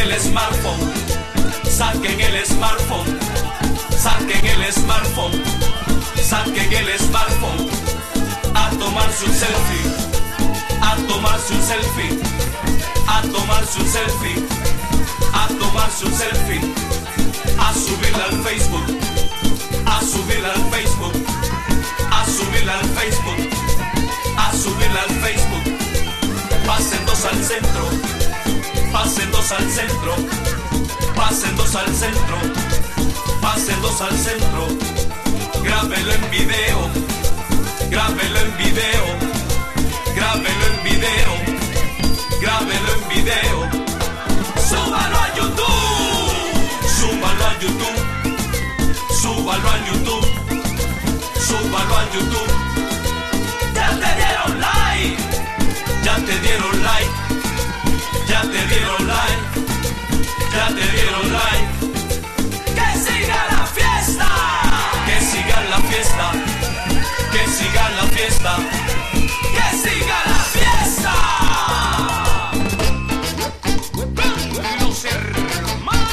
el smartphone, saquen el smartphone, saquen el smartphone, saquen el smartphone, a tomarse un selfie, a tomarse un selfie, a tomarse un selfie, a tomarse un selfie, a subirla al Facebook, a subirla al Facebook, a subirla al Facebook, a subirla al Facebook. Pasen dos al centro, pasen dos al centro, pasen dos al centro, pasen dos al centro. Grábelo en video, grábelo en video, grábelo en video, grábelo en video. Súbalo a YouTube, súbalo a YouTube, súbalo a YouTube, súbalo a YouTube. Ya te dieron like, ya te dieron like, ya te dieron like, ya te dieron like. Que siga la fiesta, que siga la fiesta, que siga la fiesta, que siga la fiesta. Los hermanos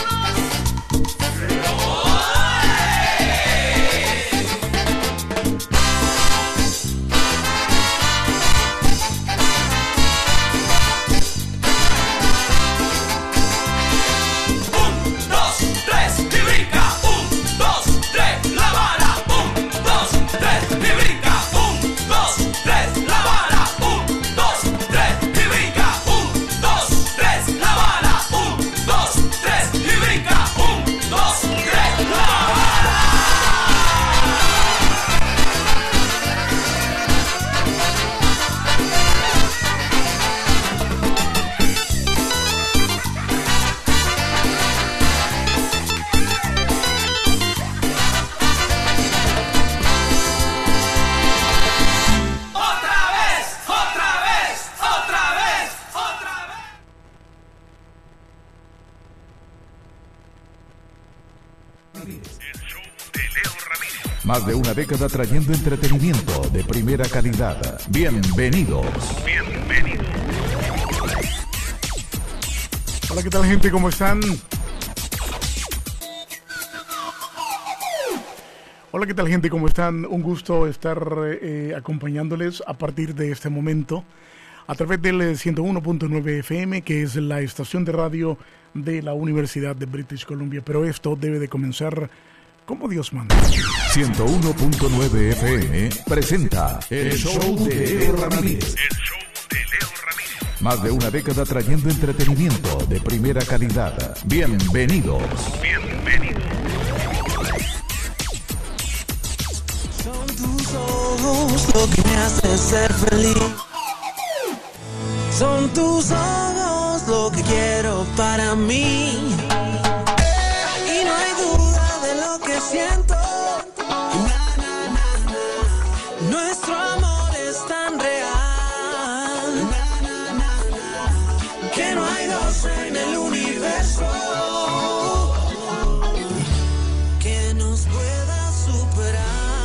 Más de una década trayendo entretenimiento de primera calidad. Bienvenidos. Bienvenidos. Hola, ¿qué tal, gente? ¿Cómo están? Hola, ¿qué tal, gente? ¿Cómo están? Un gusto estar acompañándoles a partir de este momento a través del 101.9 FM, que es la estación de radio de la Universidad de British Columbia. Pero esto debe de comenzar como Dios manda. 101.9 FM presenta el show de Leo Ramírez. El show de Leo Ramírez. Más de una década trayendo entretenimiento de primera calidad. Bienvenidos. Bienvenidos. Son tus ojos lo que me hace ser feliz. Son tus ojos lo que quiero para mí. Y no hay duda de lo que siento. Nuestro amor es tan real que no hay dos en el universo que nos pueda superar.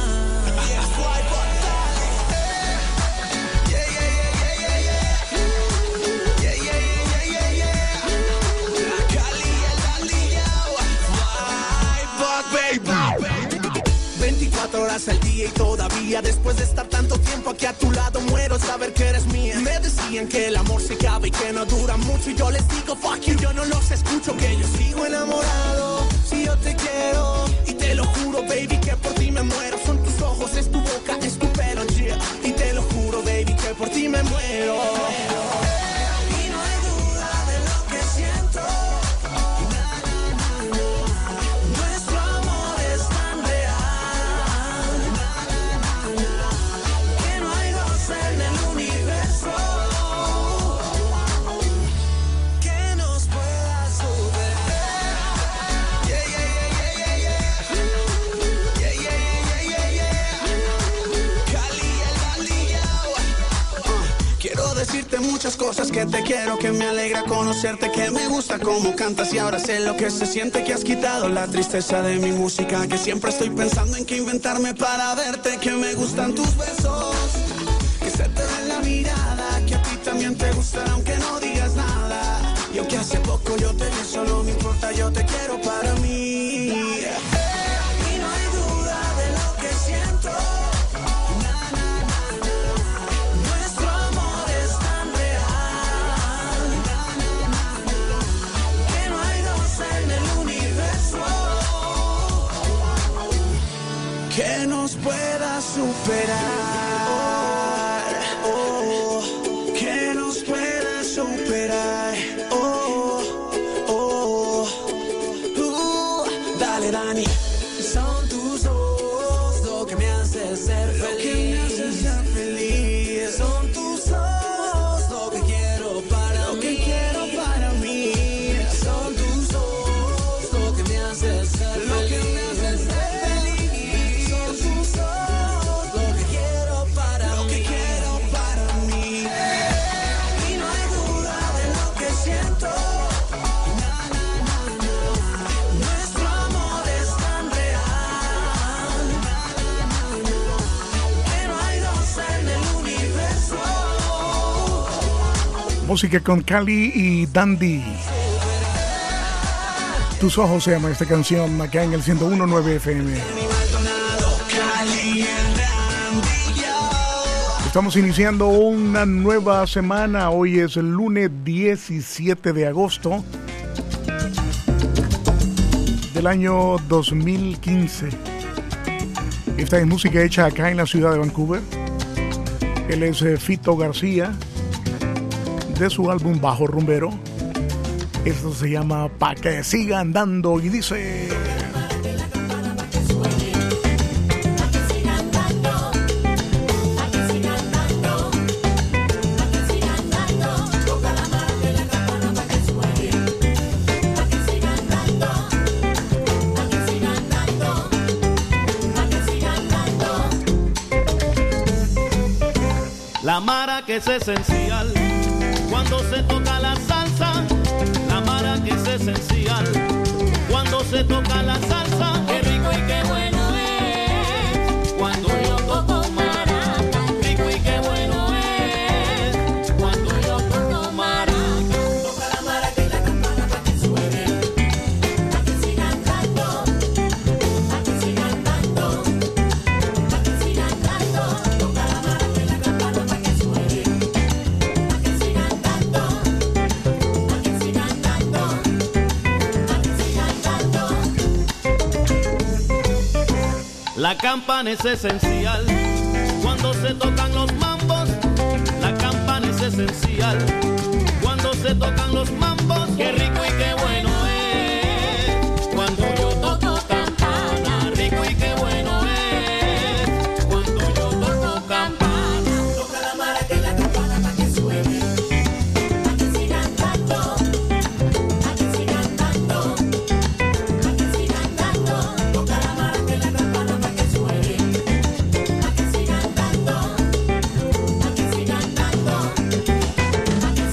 Horas al día y todavía después de estar tanto tiempo aquí a tu lado muero saber que eres mía. Me decían que el amor se acaba y que no dura mucho y yo les digo fuck you, yo no los escucho, que yo sigo enamorado. Si yo te quiero y te lo juro baby que por ti me muero. Son tus ojos, es tu boca, es tu pelo, yeah. Y te lo juro baby que por ti me muero. Y no hay duda de lo que siento. Decirte muchas cosas que te quiero, que me alegra conocerte, que me gusta cómo cantas y ahora sé lo que se siente, que has quitado la tristeza de mi música, que siempre estoy pensando en qué inventarme para verte, que me gustan tus besos, que se te ve en la mirada, que a ti también te gustará aunque no digas nada, y aunque hace poco yo te vi solo importa, yo te quiero para mí. Y no hay duda de lo que siento. Nuestro amor es tan real que no hay dos en el universo que nos pueda superar. Que nos pueda superar. Dale, Dani. Son tus ojos lo que me hace ser feliz. Son tus ojos lo que quiero para mí. Son tus ojos lo que me hace ser feliz. Son tus ojos lo que quiero para mí. Y no hay duda de lo que siento. Nuestro amor es tan real que no hay dos en el universo. Música con Cali y Dandy. Tus ojos se llama esta canción acá en el 101.9 FM. Estamos iniciando una nueva semana. Hoy es el lunes 17 de agosto del año 2015. Esta es música hecha acá en la ciudad de Vancouver. Él es Fito García, de su álbum Bajo Rumbero. Esto se llama Pa' que siga andando y dice... La mara que es esencial cuando se toca la salsa. La mara que es esencial cuando se toca la salsa. Qué rico y qué bueno es cuando yo toco maraca. Rico y qué bueno es cuando yo toco maraca. Toca la maraca y la campana pa' que suene, pa' que sigan dando, pa' que sigan dando, pa' que sigan dando. Toca la maraca y la campana pa' que suene, pa' que sigan dando, pa' que sigan dando, pa' que sigan dando. La campana es esencial cuando se tocan los mambos. La campana es esencial cuando se tocan los mambos. Qué rico y qué bueno es cuando yo toco campana. Rico y qué bueno es cuando yo toco campana. Toca la maraca y la campana pa' que suene, pa' que sigan dando, pa' que sigan dando, pa' que sigan dando. Toca la maraca y la campana pa' que suene, pa' que sigan dando, pa' que sigan dando, pa' que sigan dando.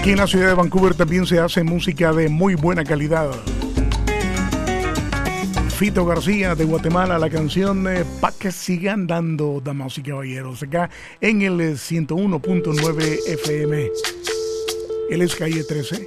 Aquí en la ciudad de Vancouver también se hace música de muy buena calidad. Fito García de Guatemala, la canción Pa' que sigan dando, damas y caballeros, acá en el 101.9 FM. Él es Calle 13.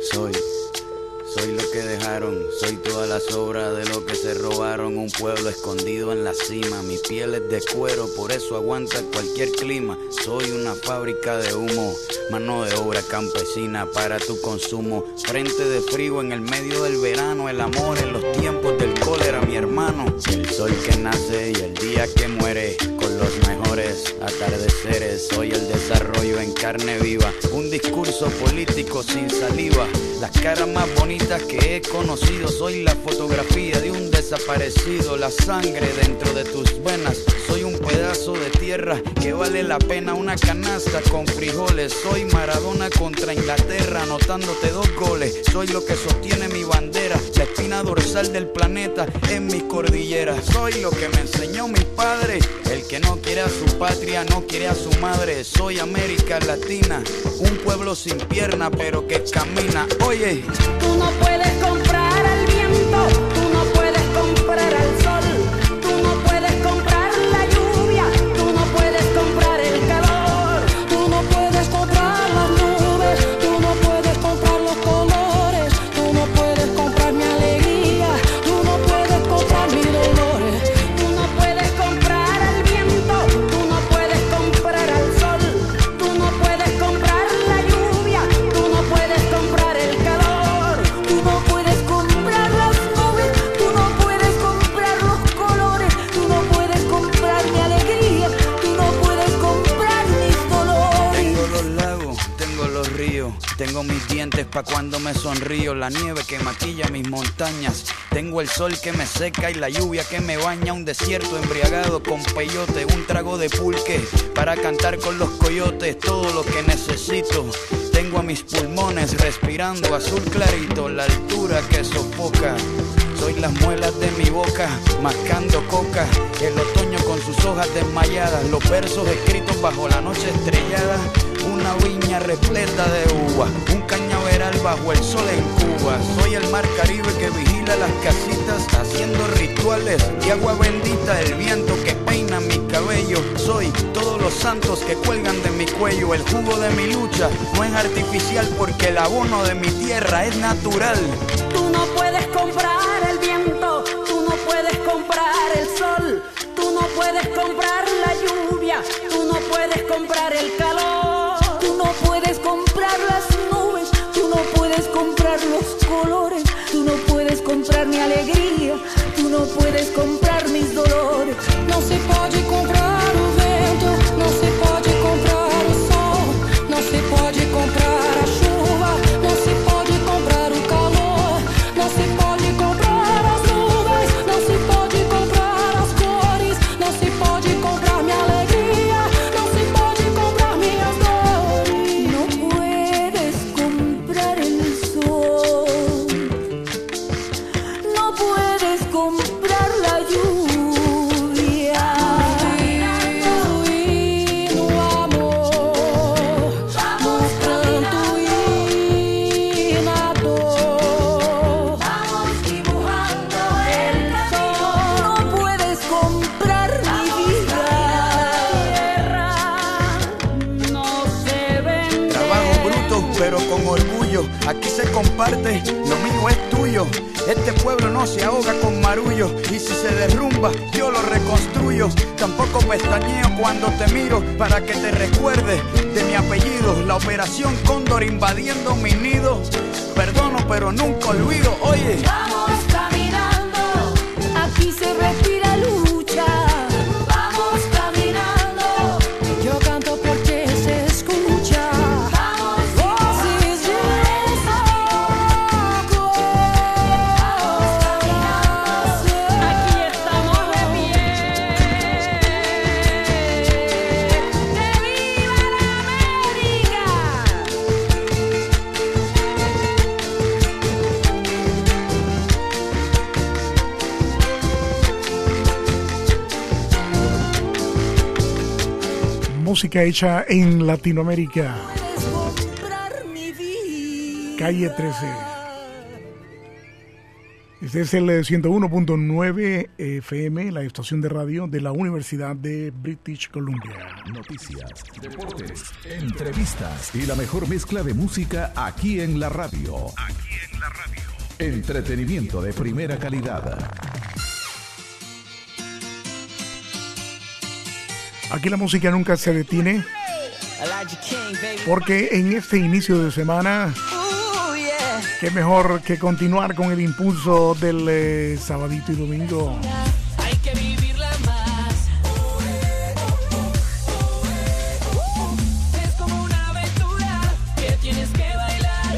Soy lo que dejaron, soy toda la sobra de lo que se robaron. Un pueblo escondido en la cima, mi piel es de cuero, por eso aguanta cualquier clima. Soy una fábrica de humo, mano de obra campesina para tu consumo. Frente de frío en el medio del verano, el amor en los tiempos del cólera, mi hermano. El sol que nace y el día que muere, con los mejores atardeceres. Soy el desarrollo en carne viva, un discurso político sin saliva. Las caras más bonitas que he conocido, soy la fotografía de un desaparecido. La sangre dentro de tus venas, soy un pedazo de tierra que vale la pena una canasta con frijoles. Soy Maradona contra Inglaterra, anotándote 2 goles. Soy lo que sostiene mi bandera, la espina dorsal del planeta en mis cordilleras. Soy lo que me enseñó mi padre, el que no quiere a su patria, no quiere a su madre. Soy América Latina, un pueblo sin pierna pero que camina. Oye, tú no puedes comprar al viento, tú no puedes comprar al sol, tú no puedes comprar la lluvia, tú no puedes comprar el calor, tú no puedes comprar las nubes, tú no puedes comprar los colores, tú no puedes comprar mi alegría, tú no puedes comprar mis dolores, tú no puedes comprar al viento, tú no puedes comprar al sol, tú no puedes comprar la lluvia, tú no puedes comprar el calor, tú no puedes comprar las nubes, tú no puedes comprar los colores, tú no puedes comprar mi alegría, tú no puedes comprar mis dolores. tengo los lagos, tengo los ríos, tengo mis dientes pa' cuando me sonrío, la nieve que maquilla mis montañas, tengo el sol que me seca y la lluvia que me baña, un desierto embriagado con peyote, un trago de pulque para cantar con los coyotes, todo lo que necesito. Tengo a mis pulmones respirando azul clarito, la altura que sofoca. Soy las muelas de mi boca, mascando coca. El otoño con sus hojas desmayadas, los versos escritos bajo la noche estrellada. Una viña repleta de uva, un cañaveral bajo el sol en Cuba. Soy el mar Caribe que vigila las casitas, haciendo rituales de agua bendita. El viento que peina mi cabello. Soy todos los santos que cuelgan de mi cuello. El jugo de mi lucha no es artificial, porque el abono de mi tierra es natural. Tú no puedes comprar el viento, tú no puedes comprar el sol, tú no puedes comprar la lluvia, tú no puedes comprar el calor, tú no puedes comprar las nubes, tú no puedes comprar los colores, tú no puedes comprar mi alegría, tú no puedes comprar mis dolores. No se pode comprar o vento, no se pode comprar o sol, no se pode comprar a chuva, no se pode comprar o calor, no se pode comprar as nuvens, no se pode comprar as cores, no se pode comprar mi alegría, no se pode comprar minhas dores. No puedes comprar el sol, no puedes comprar la lluvia. Y no amor, no pranto y na dor. Vamos dibujando el sol. No puedes comprar mi vida. No se vende. Trabajo bruto pero con orgullo, aquí se comparte, lo mío es tuyo. Este pueblo no se ahoga con marullo, y si se derrumba yo lo reconstruyo. Tampoco pestañeo cuando te miro para que te recuerdes de mi apellido. La operación Cóndor invadiendo mi nido, perdono pero nunca olvido. Oye, Vamos caminando, aquí se respira lucha. Vamos caminando, yo canto porque se escucha. Vamos voces de desahogo. Vamos caminando, aquí estamos de pie. ¡Que viva la América! Música hecha en Latinoamérica. Puedes comprar mi vida. Calle 13. Este es el 101.9 FM, la estación de radio de la Universidad de British Columbia. Noticias, deportes, entrevistas y la mejor mezcla de música aquí en la radio. Entretenimiento de primera calidad. Aquí la música nunca se detiene, porque en este inicio de semana, qué mejor que continuar con el impulso del sabadito y domingo. Hay que vivirla más. Es como una aventura que tienes que bailar.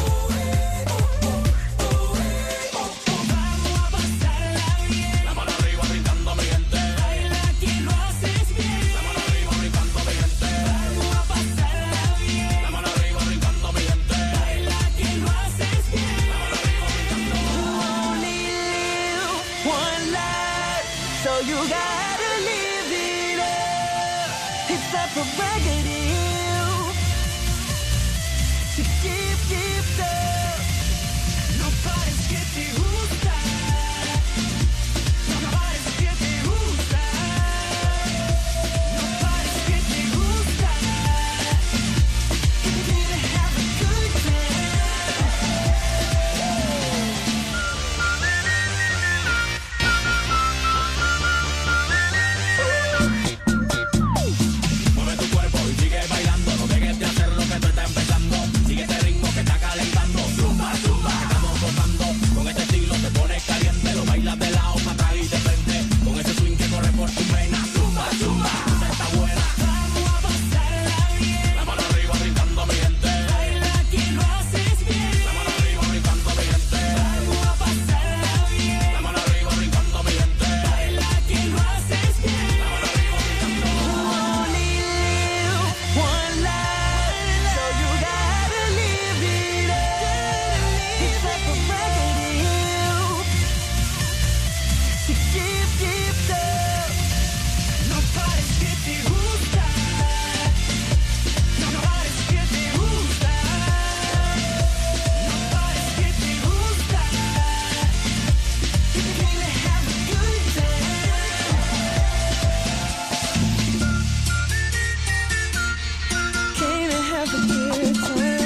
Vamos a pasarla bien. La mano arriba brincando mi gente. Baila que lo haces bien. La mano arriba brincando mi gente. Vamos a pasarla bien. La mano arriba brincando mi gente. Baila que lo haces bien. La mano arriba brincando. Only live one life, so you gotta live it up. It's a prerogative to give up. No pares que te gusta. No pares que te gusta. No pares que te gusta. If you didn't have a good time. Mueve tu cuerpo y sigue bailando. No dejes de hacer lo que tú estás empezando. Sigue este ritmo que está calentando. Zumba, zumba, estamos gozando. Con este estilo te pones caliente. Lo bailas de lado, para atrás y de frente. Con ese swing que corre por tu vena. Zumba, zumba, esta está buena. Vamos a pasarla bien. La mano arriba brincando mi gente. Baila que lo haces bien. La mano arriba brincando mi gente. Vamos a pasarla bien. La mano arriba brincando mi gente. Baila que lo haces bien. La mano arriba brincando. Only live one life, so you gotta live it up. It's a prerogative to give up. No pares que te gusta. No pares que te gusta. No pares que te gusta. If you really have a good time. Came and have a good time.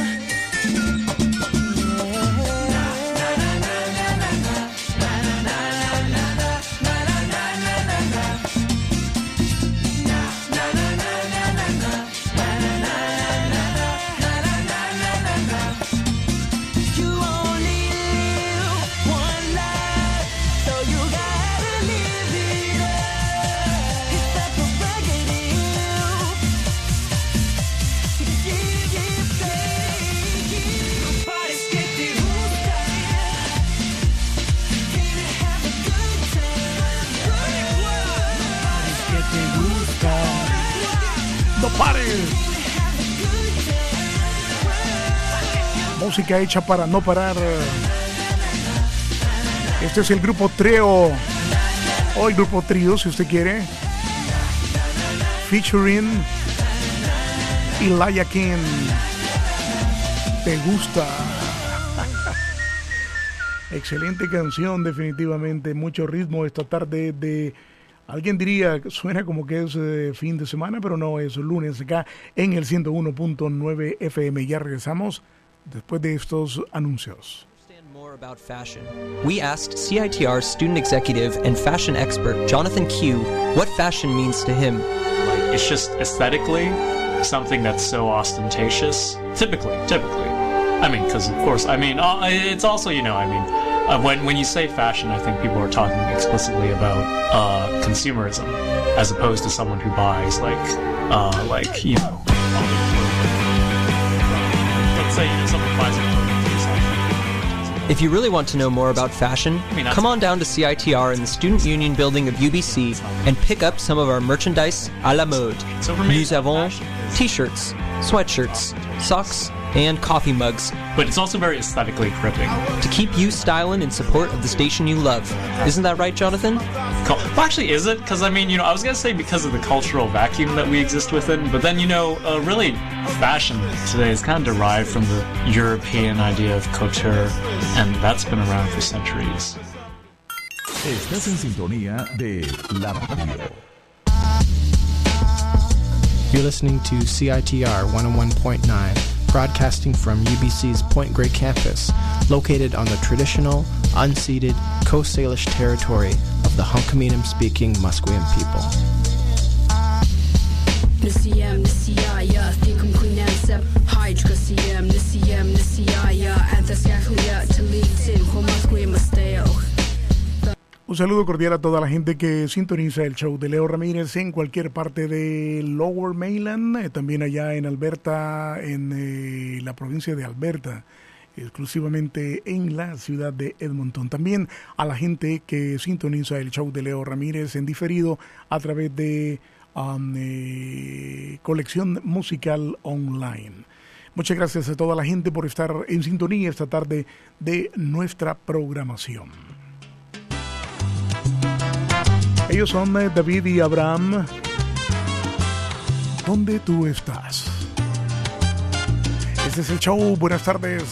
You only live one life, so you gotta live it up. It's a prerogative to give up. No pares que te gusta. Can I have a good time? Que te gusta. No pares. Música hecha para no parar. Este es el grupo Trio, o el grupo Trío, si usted quiere, featuring Elijah King. ¿Te gusta? Excelente canción, definitivamente. Mucho ritmo esta tarde de... Alguien diría, suena como que es fin de semana, pero no, es lunes acá en el 101.9 FM. Ya regresamos después de estos anuncios. More about fashion. We asked CITR student executive and fashion expert Jonathan Q what fashion means to him. Like, it's just aesthetically something that's so ostentatious. Typically. I mean, because of course, I mean, it's also, you know, I mean, when you say fashion, I think people are talking explicitly about consumerism, as opposed to someone who buys like you know, all the clothing. Let's say, you know, someone buys a clothing. If you really want to know more about fashion, come on down to CITR in the Student Union building of UBC and pick up some of our merchandise à la mode. Nous avons t-shirts, sweatshirts, socks, and coffee mugs. But it's also very aesthetically gripping. To keep you styling in support of the station you love. Isn't that right, Jonathan? Well, actually, is it? Because, I mean, I was going to say because of the cultural vacuum that we exist within, but then, really, fashion today is kind of derived from the European idea of couture, and that's been around for centuries. Estás en sintonía de la radio. You're listening to CITR 101.9, broadcasting from UBC's Point Grey campus, located on the traditional, unceded Coast Salish territory of the Hunkaminam-speaking Musqueam people. Un saludo cordial a toda la gente que sintoniza el show de Leo Ramírez en cualquier parte de Lower Mainland, también allá en Alberta, en la provincia de Alberta, exclusivamente en la ciudad de Edmonton. También a la gente que sintoniza el show de Leo Ramírez en diferido a través de Colección Musical Online. Muchas gracias a toda la gente por estar en sintonía esta tarde de nuestra programación. Ellos son David y Abraham. ¿Dónde tú estás? Este es el show. Buenas tardes.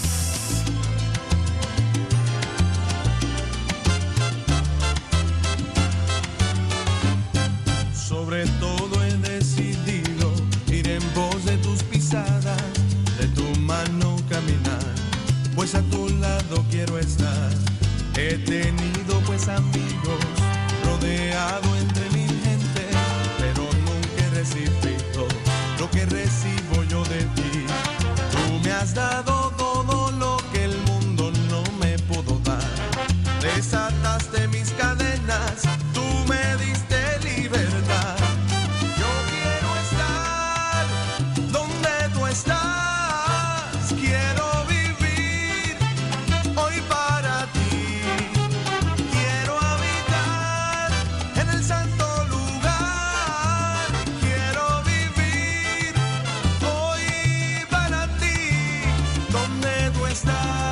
Sobre todo he decidido ir en pos de tus pisadas, de tu mano caminar, pues a tu lado quiero estar. He tenido pues amigos, rodeado entre mil gente, pero nunca he recibido lo que recibo yo de ti. Tú me has dado todo lo que el mundo no me pudo dar. Desataste mis cadenas, tú me diste libertad. Yo quiero estar donde tú estás, quiero vivir hoy para ti. Quiero habitar en el santo lugar, quiero vivir hoy para ti, donde tú estás.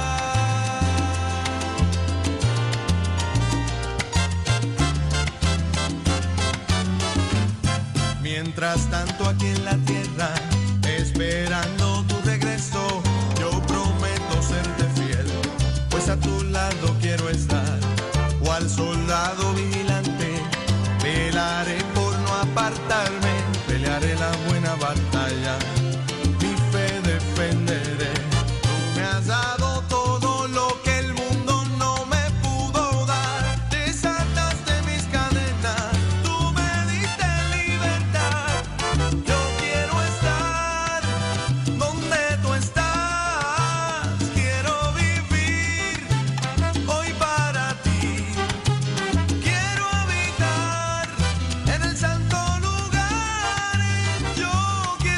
Mientras tanto aquí en la tierra, esperando tu regreso, yo prometo serte fiel, pues a tu lado quiero estar. Cual soldado vigilante, velaré por no apartarme, pelearé la buena batalla, mi fe defenderé. Tú me has dado todo lo que el mundo no me pudo dar. Desataste mis cadenas, tú me diste libertad. Yo quiero estar donde tú estás, quiero vivir hoy para ti. Quiero habitar en el santo lugar, yo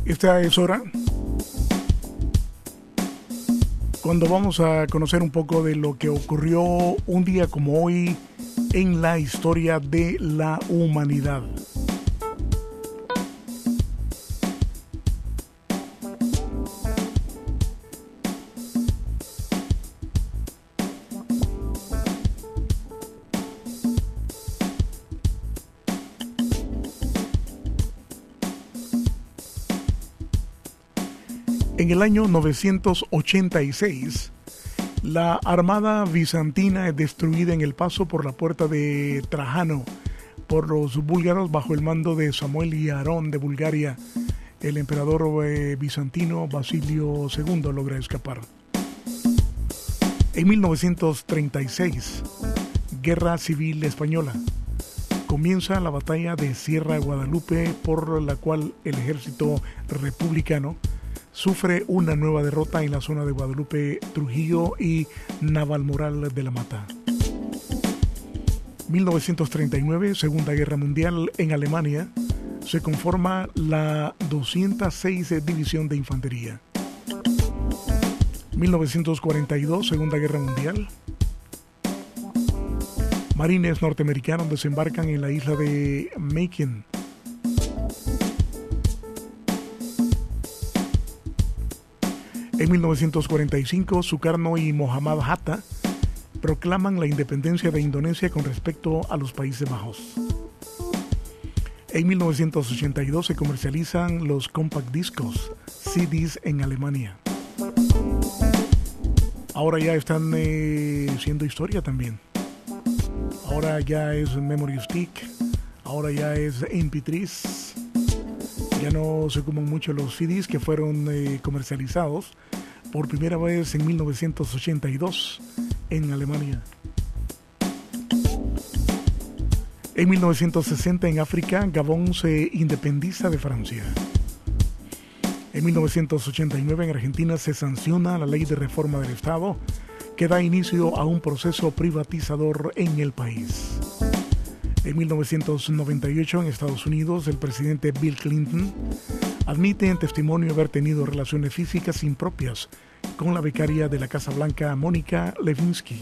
Esta es hora cuando vamos a conocer un poco de lo que ocurrió un día como hoy en la historia de la humanidad. En el año 986, la armada bizantina es destruida en el paso por la puerta de Trajano por los búlgaros bajo el mando de Samuel y Aarón de Bulgaria. El emperador bizantino Basilio II logra escapar. En 1936, Guerra Civil Española. Comienza la batalla de Sierra Guadalupe, por la cual el ejército republicano sufre una nueva derrota en la zona de Guadalupe, Trujillo y Navalmoral de la Mata. 1939, Segunda Guerra Mundial. En Alemania se conforma la 206 División de Infantería. 1942, Segunda Guerra Mundial. Marines norteamericanos desembarcan en la isla de Makin. En 1945, Sukarno y Muhammad Hatta proclaman la independencia de Indonesia con respecto a los Países Bajos. En 1982 se comercializan los compact discos, CDs en Alemania. Ahora ya están siendo historia también. Ahora ya es memory stick, ahora ya es MP3. Ya no se comen mucho los CDs que fueron comercializados por primera vez en 1982 en Alemania. En 1960 en África, Gabón se independiza de Francia. En 1989 en Argentina se sanciona la ley de reforma del Estado que da inicio a un proceso privatizador en el país. En 1998 en Estados Unidos, el presidente Bill Clinton admite en testimonio haber tenido relaciones físicas impropias con la becaria de la Casa Blanca, Mónica Lewinsky.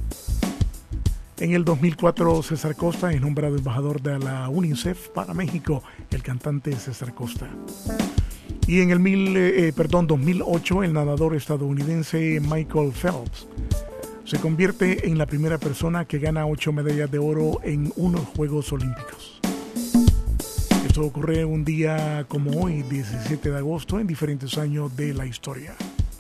En el 2004, César Costa es nombrado embajador de la UNICEF para México, el cantante César Costa. Y en el 2008, el nadador estadounidense Michael Phelps se convierte en la primera persona que gana 8 medallas de oro en unos Juegos Olímpicos. Esto ocurre un día como hoy, 17 de agosto, en diferentes años de la historia.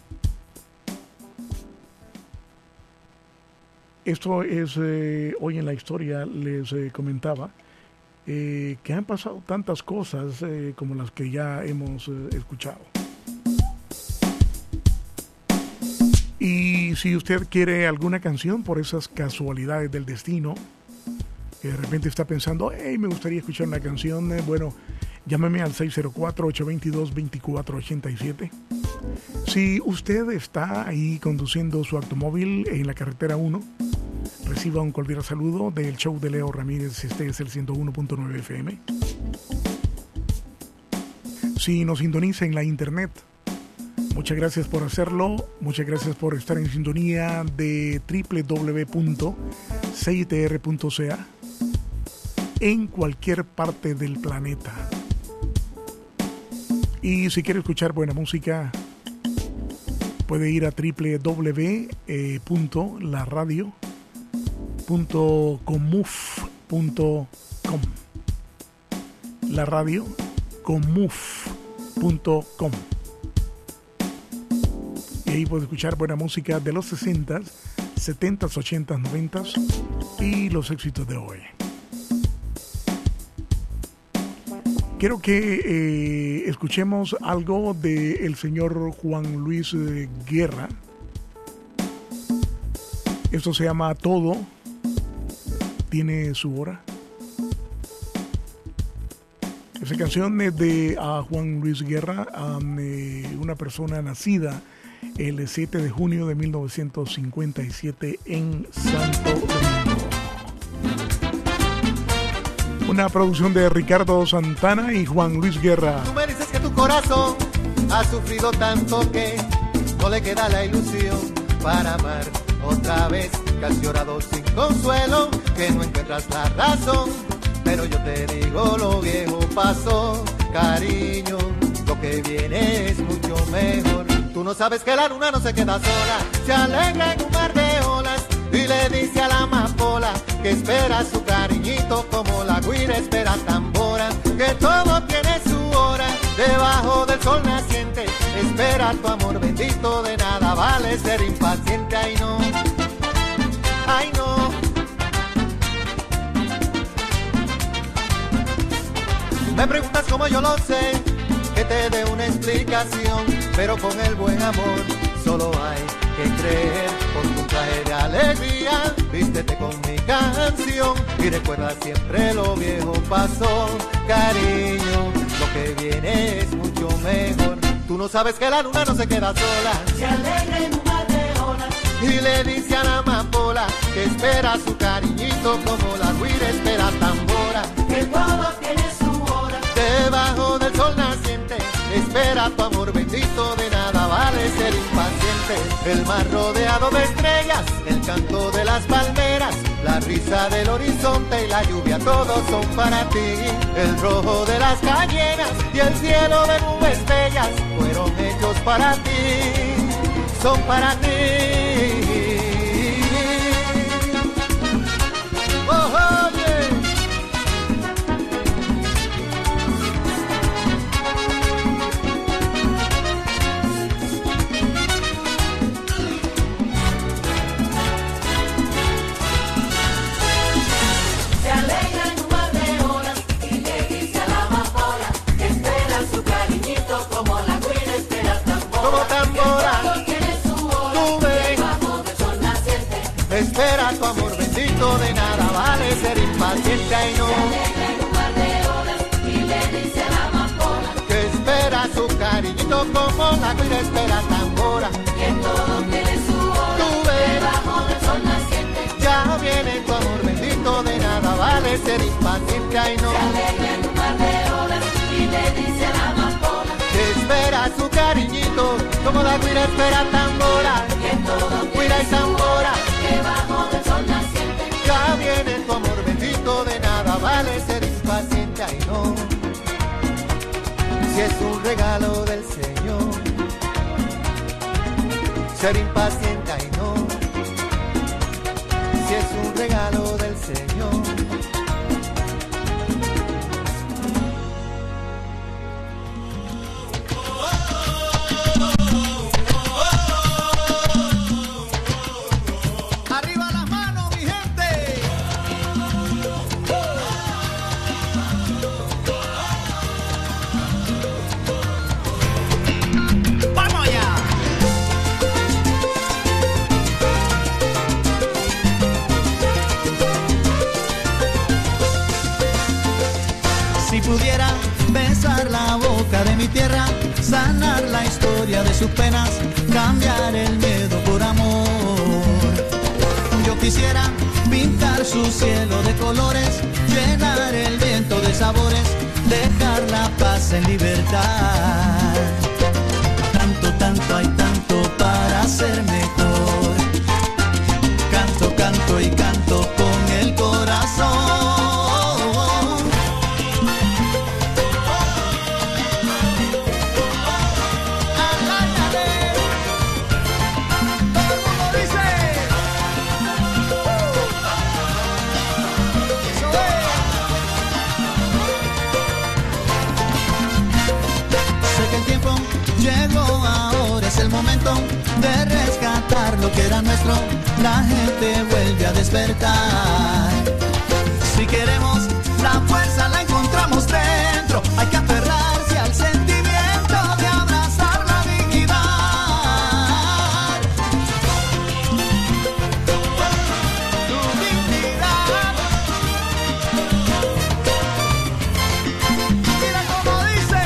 Esto es hoy en la historia, les comentaba que han pasado tantas cosas como las que ya hemos escuchado. Y si usted quiere alguna canción por esas casualidades del destino, que de repente está pensando, hey, me gustaría escuchar una canción, bueno, llámeme al 604-822-2487. Si usted está ahí conduciendo su automóvil en la carretera 1, reciba un cordial saludo del show de Leo Ramírez. Este es el 101.9 FM. Si nos sintoniza en la internet, muchas gracias por hacerlo. Muchas gracias por estar en sintonía de www.citr.ca en cualquier parte del planeta. Y si quiere escuchar buena música, puede ir a www.laradio.comuf.com. laradioconmuf.com. Y ahí puede escuchar buena música de los 60s, 70s, 80s, 90s y los éxitos de hoy. Quiero que escuchemos algo del señor Juan Luis Guerra. Esto se llama Todo tiene su hora. Esa canción es de Juan Luis Guerra, una persona nacida el 7 de junio de 1957 en Santo Domingo. Una producción de Ricardo Santana y Juan Luis Guerra. Tú me dices que tú corazón ha sufrido tanto que no le queda la ilusión para amar otra vez, que has llorado sin consuelo, que no encuentras la razón, pero yo te digo lo viejo pasó, cariño, lo que viene es mucho mejor. Tú no sabes que la luna no se queda sola, se alegra en un mar de olas y le dice a la amapola que espera su cariñito como la guira espera tambora, que todo tiene su hora debajo del sol naciente, espera tu amor bendito, de nada vale ser impaciente, ay no, ay no. Me preguntas cómo yo lo sé, que te dé una explicación, pero con el buen amor solo hay que creer, con un traje de alegría, vístete con mi canción y recuerda siempre lo viejo pasó, cariño, lo que viene es mucho mejor. Tú no sabes que la luna no se queda sola, se alegra en un mar de olas y le dice a la amapola que espera su cariñito como la guira espera tambora, que todo tiene su hora debajo del sol naciente, espera tu amor bendito, de nada vale ser impaciente. El mar rodeado de estrellas, el canto de las palmeras, la risa del horizonte y la lluvia, todos son para ti. El rojo de las cañeras y el cielo de nubes bellas fueron hechos para ti, son para ti. Oh, oye. Espera tu amor bendito, de nada vale ser impaciente, ay no. y le dice a la amapola Que espera su cariñito como la guira espera tambora, que todo tiene su hora, tú ves, debajo del sol naciente. Ya viene tu amor bendito, de nada vale ser impaciente, ay no. Se alegra en un mar de olas y le dice a la amapola Que espera su cariñito como la guira espera tambora, que todo guira y tambora, debajo del sol naciente. ya viene tu amor bendito, de nada vale ser impaciente, ay no. Si es un regalo del Señor, ser impaciente, ay no. Si es un regalo del Señor. Pudiera besar la boca de mi tierra, sanar la historia de sus penas, cambiar el miedo por amor. Yo quisiera pintar su cielo de colores, llenar el viento de sabores, dejar la paz en libertad. Tanto, tanto, hay tanto para ser mejor. Canto, canto y canto con el corazón. Llegó ahora, es el momento de rescatar lo que era nuestro. La gente vuelve a despertar. Si queremos la fuerza, la encontramos dentro. Hay que aferrarse al sentimiento de abrazar la dignidad. Tu dignidad. Mira cómo dice.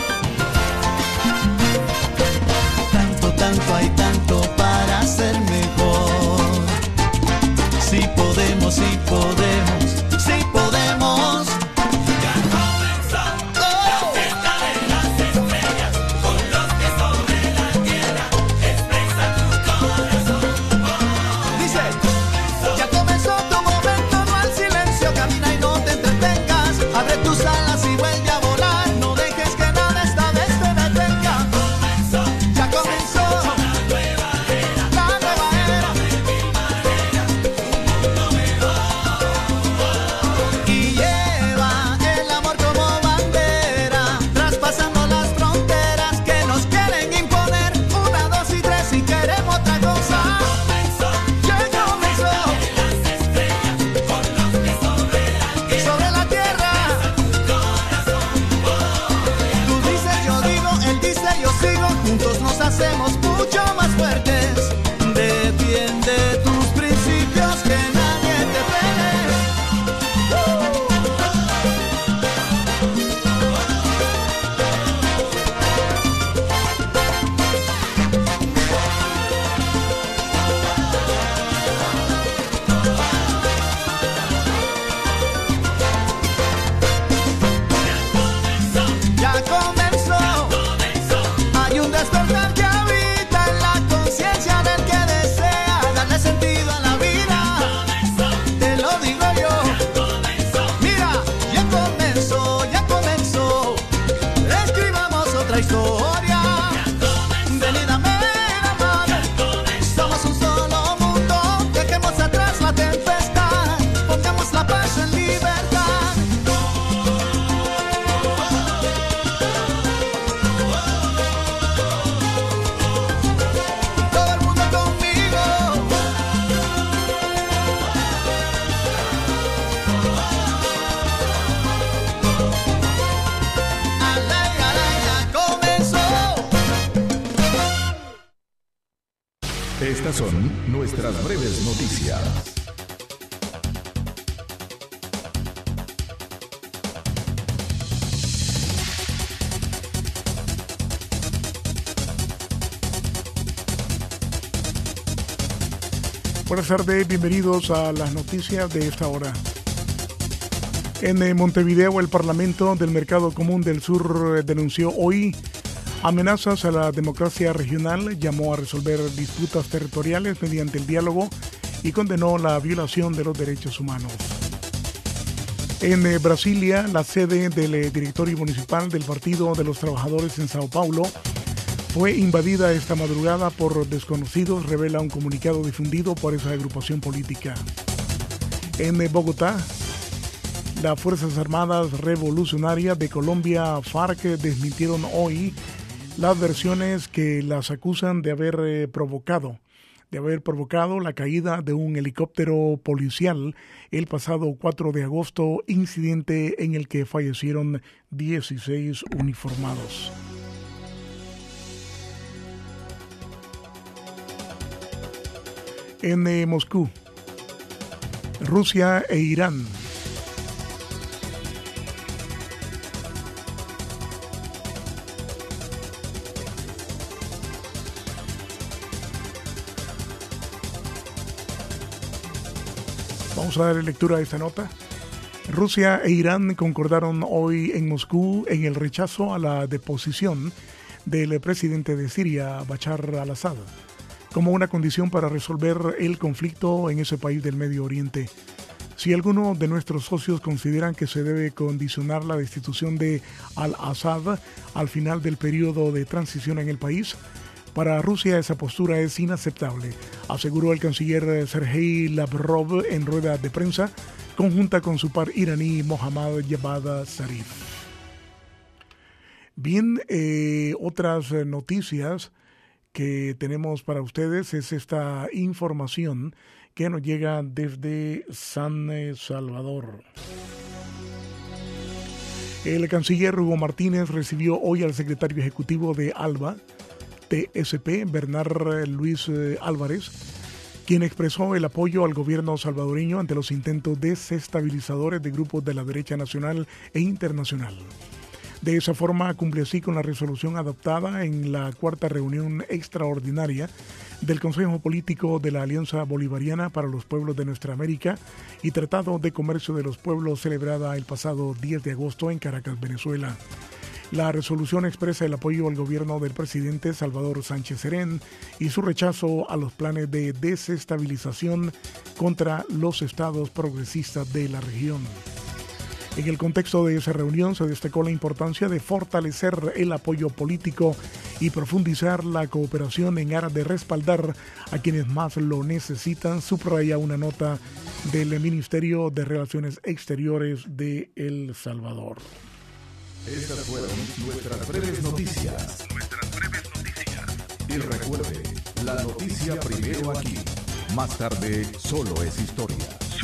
Tanto, hay tanto para ser mejor. Estas son nuestras breves noticias. Buenas tardes, bienvenidos a las noticias de esta hora. En Montevideo, el Parlamento del Mercado Común del Sur denunció hoy amenazas a la democracia regional, llamó a resolver disputas territoriales mediante el diálogo y condenó la violación de los derechos humanos. En Brasilia, la sede del directorio municipal del Partido de los Trabajadores en Sao Paulo fue invadida esta madrugada por desconocidos, revela un comunicado difundido por esa agrupación política. En Bogotá, las Fuerzas Armadas Revolucionarias de Colombia, FARC, desmintieron hoy las versiones que las acusan de haber provocado la caída de un helicóptero policial el pasado 4 de agosto, incidente en el que fallecieron 16 uniformados. En Moscú, Rusia e Irán. Vamos a darle lectura a esta nota. Rusia e Irán concordaron hoy en Moscú en el rechazo a la deposición del presidente de Siria, Bashar al-Assad, como una condición para resolver el conflicto en ese país del Medio Oriente. Si alguno de nuestros socios consideran que se debe condicionar la destitución de al-Assad al final del periodo de transición en el país, para Rusia esa postura es inaceptable, aseguró el canciller Sergei Lavrov en rueda de prensa conjunta con su par iraní Mohammad Javad Zarif. Bien, otras noticias que tenemos para ustedes es esta información que nos llega desde San Salvador. El canciller Hugo Martínez recibió hoy al secretario ejecutivo de ALBA, TSP, Bernard Luis Álvarez, quien expresó el apoyo al gobierno salvadoreño ante los intentos desestabilizadores de grupos de la derecha nacional e internacional. De esa forma, cumple así con la resolución adoptada en la cuarta reunión extraordinaria del Consejo Político de la Alianza Bolivariana para los Pueblos de Nuestra América y Tratado de Comercio de los Pueblos celebrada el pasado 10 de agosto en Caracas, Venezuela. La resolución expresa el apoyo al gobierno del presidente Salvador Sánchez Serén y su rechazo a los planes de desestabilización contra los estados progresistas de la región. En el contexto de esa reunión se destacó la importancia de fortalecer el apoyo político y profundizar la cooperación en aras de respaldar a quienes más lo necesitan, subraya una nota del Ministerio de Relaciones Exteriores de El Salvador. Estas fueron nuestras breves noticias. Y recuerde, la noticia primero aquí. Más tarde, solo es historia.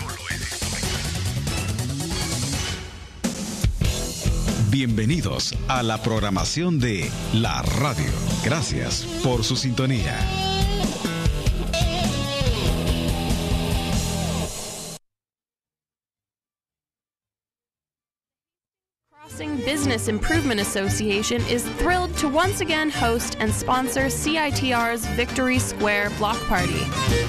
Bienvenidos a la programación de la radio. Gracias por su sintonía. Business Improvement Association is thrilled to once again host and sponsor CITR's Victory Square Block Party.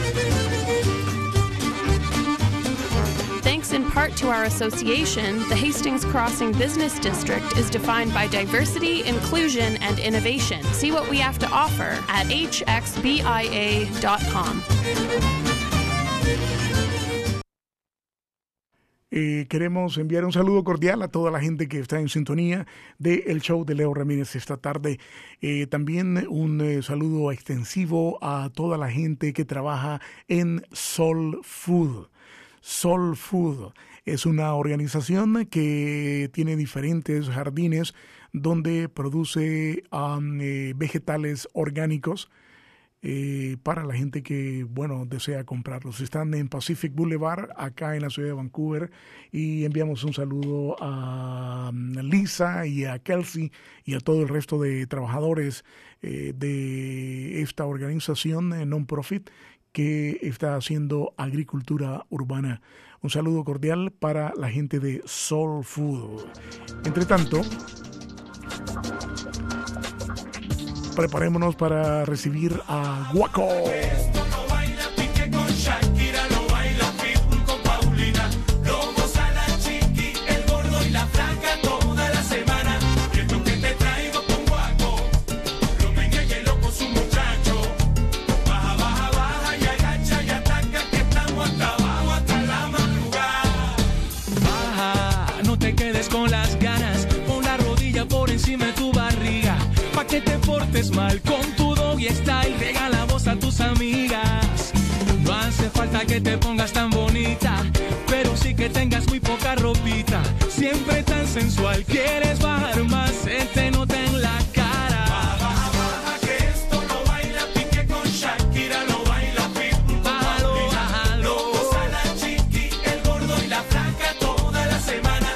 Thanks in part to our association, the Hastings Crossing Business District is defined by diversity, inclusion, and innovation. See what we have to offer at hxbia.com. Queremos enviar un saludo cordial a toda la gente que está en sintonía del show de Leo Ramírez esta tarde. También un saludo extensivo a toda la gente que trabaja en Soul Food. Soul Food es una organización que tiene diferentes jardines donde produce vegetales orgánicos para la gente que, bueno, desea comprarlos. Están en Pacific Boulevard, acá en la ciudad de Vancouver, y enviamos un saludo a Lisa y a Kelsey y a todo el resto de trabajadores de esta organización non-profit que está haciendo agricultura urbana. Un saludo cordial para la gente de Soul Food. Entre tanto, preparémonos para recibir a Guaco. Con las ganas, pon la rodilla por encima de tu barriga, pa' que te portes mal con tu doggy style, regala voz a tus amigas. No hace falta que te pongas tan bonita, pero sí que tengas muy poca ropita. Siempre tan sensual, quieres bajar más, se te nota en la cara. Baja, baja, que esto lo baila Piqué con Shakira, lo baila Pitbull con Paulina. Lo goza la chiqui, el gordo y la flaca toda la semana.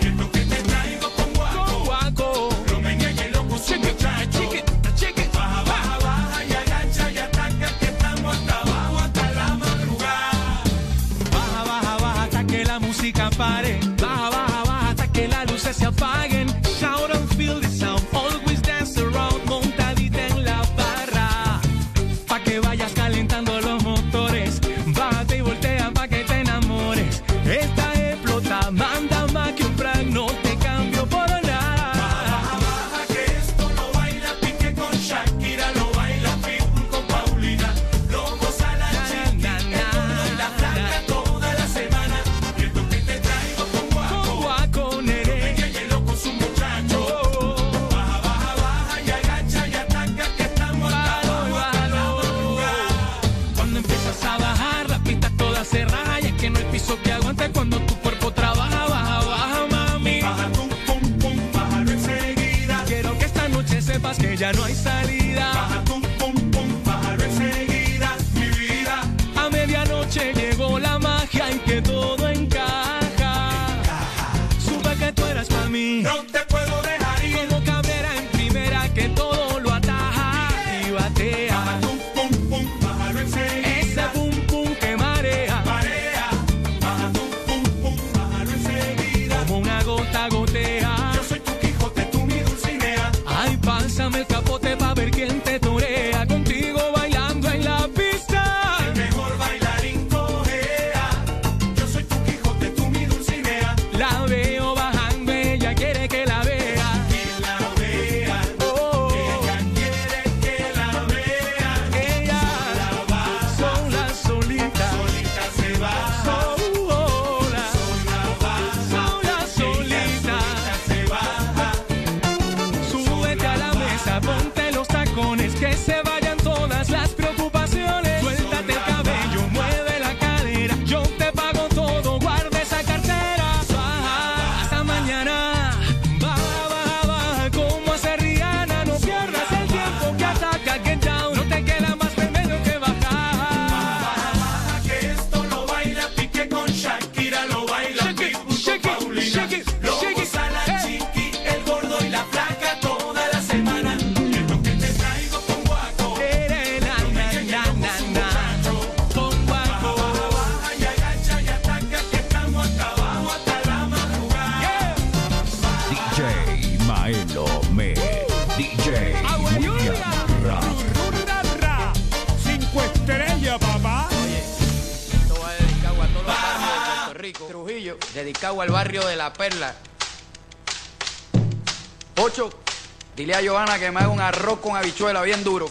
Pare, baja, baja, baja hasta que las luces se apaguen. Shout and feel the sound, always dance around, montadita en la barra, pa' que vayas calentando los motores. Bájate y voltea pa' que te enamores. Esta explota, manda más que un brag, no te cambio por nada. Baja, baja, que esto lo baila Piqué con Shakira, lo baila Pitbull con Paulina. Lo goza la chiqui, el gordo y la flaca toda la semana. Que aguante cuando tu cuerpo trabaja, baja, baja, mami. Baja, pum, pum, pum, bájalo enseguida. Quiero que esta noche sepas que ya no hay salida. Baja, pum, pum, pum, bájalo enseguida, mi vida. A medianoche llegó la magia en que todo encaja. Supe que tú eras para mí. No te puedo dejar ir. Como Cabrera en primera que todo lo ataja y batea. Baja, pum, pum, pum, bájalo enseguida. Ese pum, pum que marea. Gotea. Yo soy tu Quijote, tú mi Dulcinea. Ay, pásame el capote pa' ver quién te torea. Contigo bailando en la pista. El mejor bailarín cojea. Yo soy tu Quijote, tú mi Dulcinea. La veo bajando, ella quiere que la vea. Que la vea. Oh. Ella quiere que la vea. Ella sola va. Sola, solita. Solita se va. Sola. Sola va. Sola, solita. Se baja. Súbete a la mesa, ponte los tacones, que se vayan todas las preocupaciones. Suéltate el cabello, mueve la cadera, yo te pago todo, guarda esa cartera. Baja hasta mañana, baja, baja, baja, como hace Rihanna. No pierdas el tiempo que ataca, get down, no te queda más remedio que bajar. Baja, baja, que esto lo baila Piqué con Shakira, lo baila Pitbull con Paulina. Lo goza la chiqui, el gordo y la flaca toda la semana. Y es lo que te traigo con Guaco. Con Guaco. Baja, baja, y agacha y ataca, que estamos hasta abajo hasta la madrugada. DJ Maelo Me, DJ William Ra. 5 estrellas, papá. Oye, esto va dedicado a todos los barrios de Puerto Rico. Trujillo, dedicado al barrio de La Perla. 8, dile a Johanna que me haga un arroz con habichuela bien duro.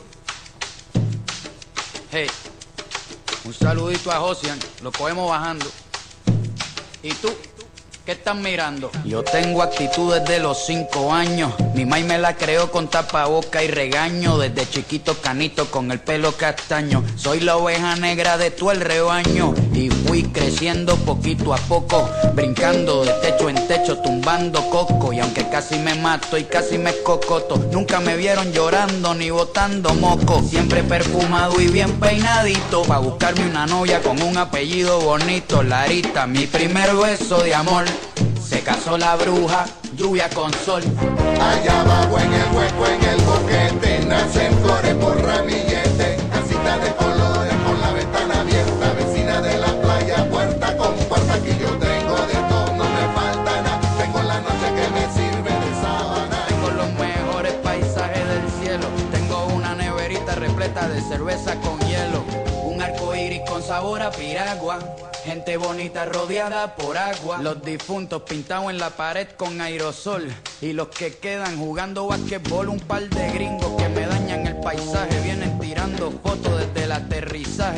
Hey, un saludito a Josian, lo cogemos bajando. Y tú, ¿Qué están mirando? Yo tengo actitud desde los 5 años. Mi mai me la creó con tapaboca y regaño. Desde chiquito canito con el pelo castaño. Soy la oveja negra de todo el rebaño. Y fui creciendo poquito a poco, brincando de techo en techo, tumbando coco. Y aunque casi me mato y casi me escocoto, nunca me vieron llorando ni botando moco. Siempre perfumado y bien peinadito, pa' buscarme una novia con un apellido bonito. Larita, mi primer beso de amor. Se casó la bruja, lluvia con sol. Allá abajo en el hueco, en el boquete, nacen flores por ramillete. Casita de colores con la ventana abierta, vecina de la playa, puerta con puerta. Aquí yo tengo de todo, no me falta nada. Tengo la noche que me sirve de sábana. Tengo los mejores paisajes del cielo. Tengo una neverita repleta de cerveza con hielo. Un arco iris con sabor a piragua. Gente bonita rodeada por agua. Los difuntos pintados en la pared con aerosol. Y los que quedan jugando basquetbol. Un par de gringos que me dañan el paisaje. Vienen tirando fotos desde el aterrizaje.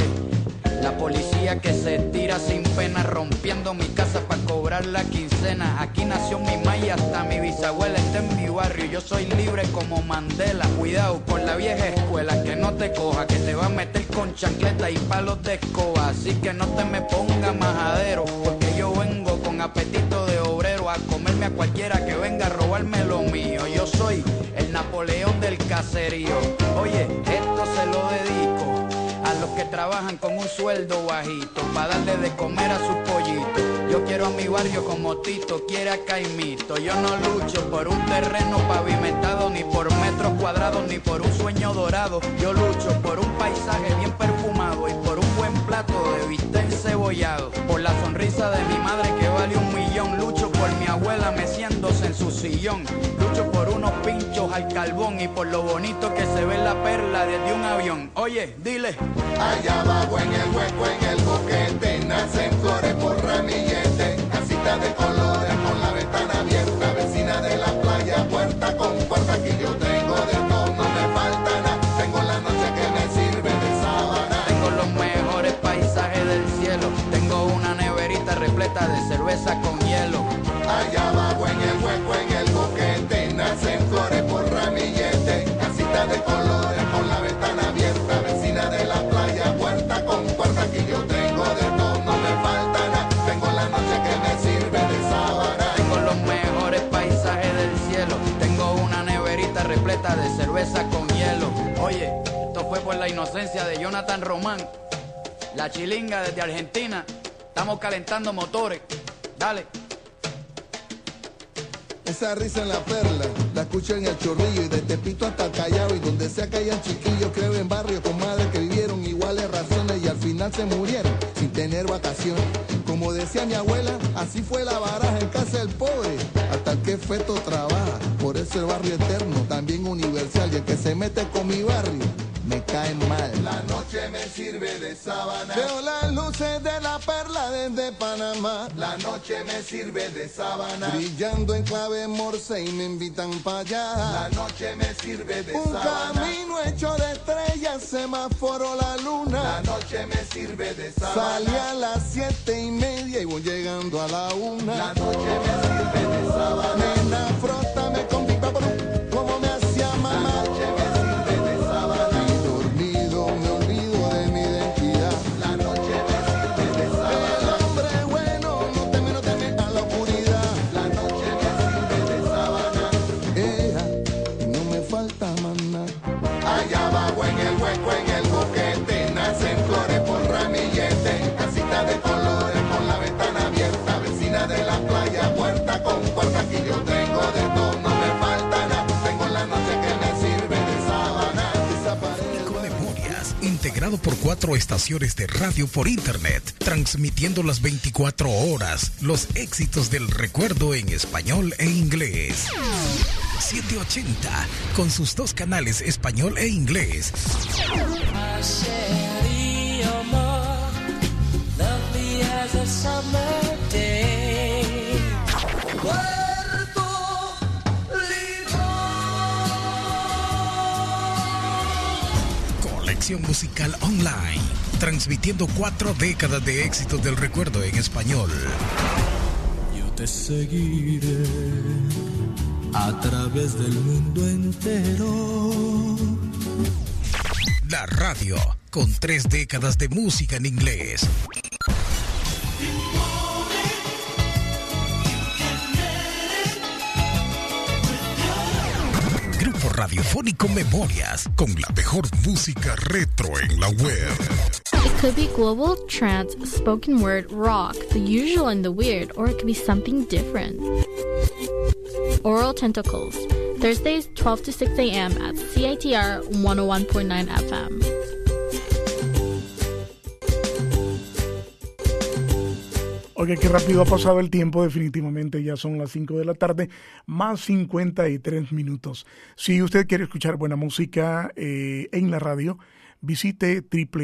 La policía que se tira sin pena, rompiendo mi casa para cobrar la quincena. Aquí nació mi mai, hasta mi bisabuela está en mi barrio. Yo soy libre como Mandela. Cuidado con la vieja escuela, que no te coja, que te va a meter con chancleta y palos de escoba. Así que no te me ponga majadero, porque yo vengo con apetito de obrero a comerme a cualquiera que venga a robarme lo mío. Yo soy el Napoleón del caserío. Oye, esto se lo dedico a los que trabajan con un sueldo bajito, para darle de comer a sus pollitos. Yo quiero a mi barrio como Tito quiere a Caimito. Yo no lucho por un terreno pavimentado, ni por metros cuadrados, ni por un sueño dorado. Yo lucho por un paisaje bien perfumado y por un buen plato de bistec cebollado. Por la sonrisa de mi madre que vale 1 millón. Lucho por mi abuela meciéndose en su sillón. Lucho por unos pinchos al carbón y por lo bonito que se ve la perla desde un avión. Oye, dile. Allá abajo en el hueco, en el boquete, nacen flores por ramillete. Casita de colores con la ventana abierta, vecina de la playa, puerta con puerta. Aquí yo tengo de todo, no me falta nada. Tengo la noche que me sirve de sábana. Tengo los mejores paisajes del cielo. Tengo una neverita repleta de cerveza con hielo. Allá abajo en el hueco, en el boquete, nacen flores por ramillete. Casita de colores con la ventana abierta, vecina de la playa, puerta con puerta. Aquí yo tengo de todo, no me falta nada. Tengo la noche que me sirve de sábana. Tengo los mejores paisajes del cielo. Tengo una neverita repleta de cerveza con hielo. Oye, esto fue por la inocencia de Jonathan Román. La chilinga desde Argentina. Estamos calentando motores. Dale. Esa risa en la perla, la escucho en el Chorrillo y de Tepito hasta el Callao. Y donde sea que hayan chiquillos, creo en barrios con madres que vivieron iguales razones y al final se murieron sin tener vacaciones. Como decía mi abuela, así fue la baraja en casa del pobre, hasta el que feto trabaja. Por eso el barrio eterno, también universal, y el que se mete con mi barrio, me cae mal. La noche me sirve de sábana. Veo las luces de la perla desde Panamá. La noche me sirve de sábana. Brillando en clave morse y me invitan para allá. La noche me sirve de sábana. Un camino hecho de estrellas, semáforo la luna. La noche me sirve de sábana. Salí a las 7:30 y voy llegando a la 1. La noche me sirve de sábana. Nena, frótame con mi papá, como me hacía mamá. La noche me sirve de sábana. Allá abajo en el hueco, en el boquete, nacen flores por ramillete. Casita de colores con la ventana abierta, vecina de la playa, puerta con puerta. Aquí yo tengo de todo, no me falta nada. Tengo la noche que me sirve de sábana. Con Memorias, integrado por 4 estaciones de radio por internet, transmitiendo las 24 horas los éxitos del recuerdo en español e inglés. 780, con sus 2 canales español e inglés. Colección musical online, transmitiendo 4 décadas de éxitos del recuerdo en español. te seguiré a través del mundo entero. La radio, con 3 décadas de música en inglés. Grupo radiofónico Memorias, con la mejor música retro en la web. It could be global, trance, spoken word, rock, the usual and the weird, or it could be something different. Oral Tentacles, Thursdays 12 to 6 a.m. at CITR 101.9 FM. Oiga, qué rápido ha pasado el tiempo, definitivamente ya son las 5 de la tarde, más 53 minutos. Si usted quiere escuchar buena música en la radio, visite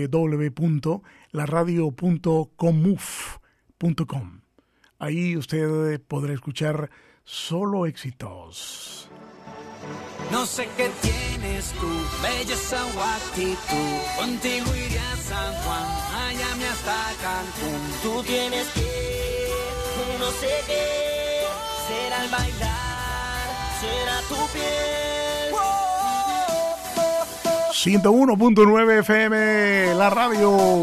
www.laradio.comuf.com. Ahí usted podrá escuchar solo éxitos. No sé qué tienes tú, belleza o actitud. Contigo iré a San Juan, Miami hasta Cancún. Tú tienes que, no sé qué, será al bailar, será tu piel. 101.9 FM, la radio.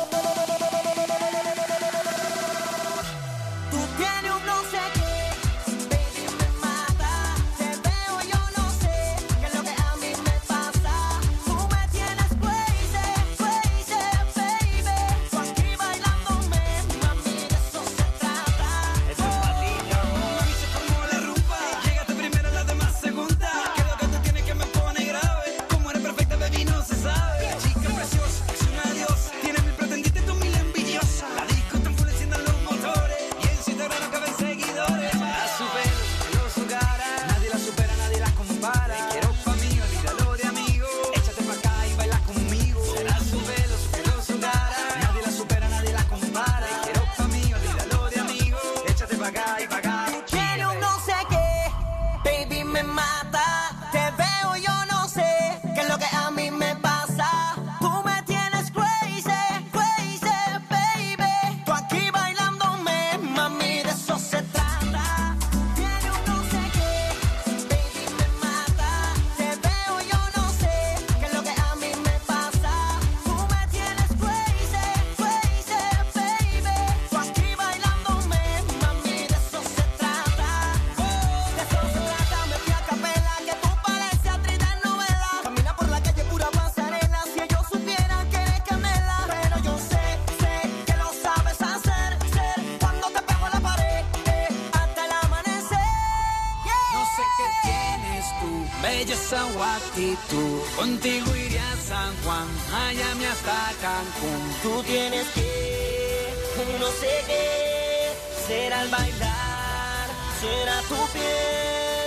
Contigo iré a San Juan, Miami hasta Cancún. Tú tienes que, no sé qué, será al bailar, será tu piel.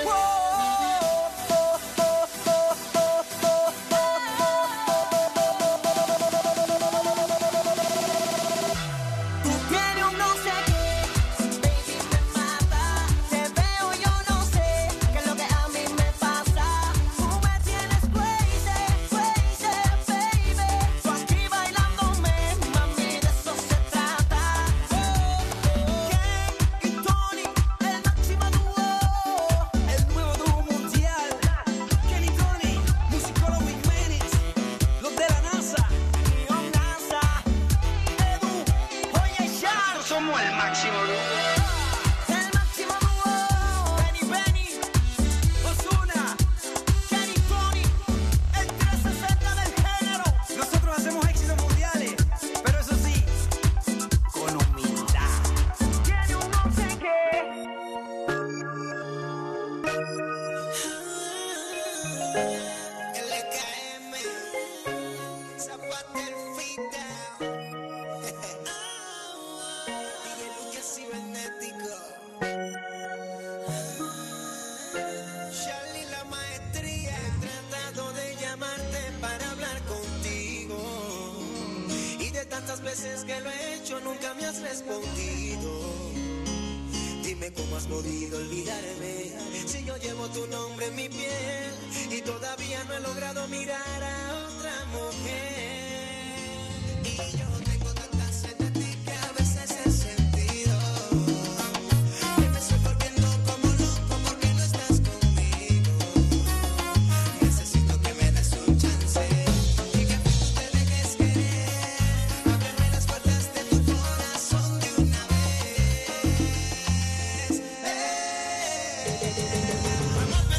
veces que lo he hecho nunca me has respondido. Dime cómo has podido olvidarme si yo llevo tu nombre en mi piel y todavía no he logrado mirar a otra mujer. Y yo tengo tanta sed de ti que a veces he sentido que me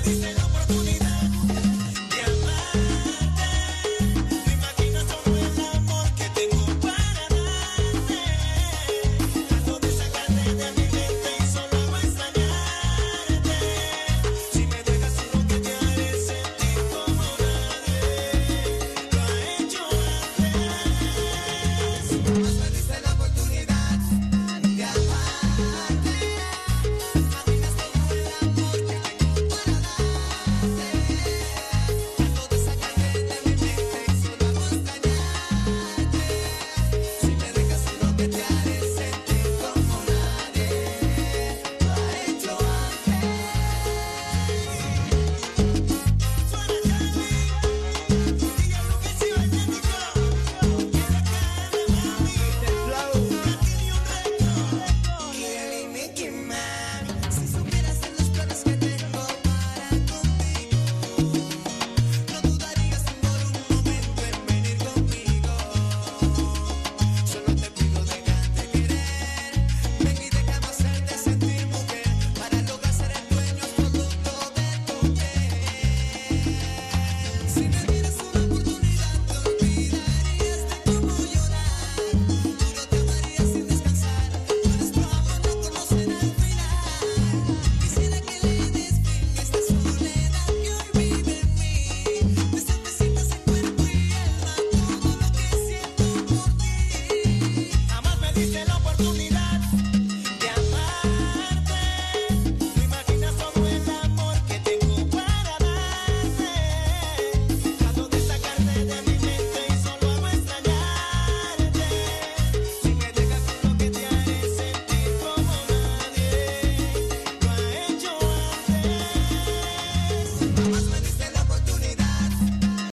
Dice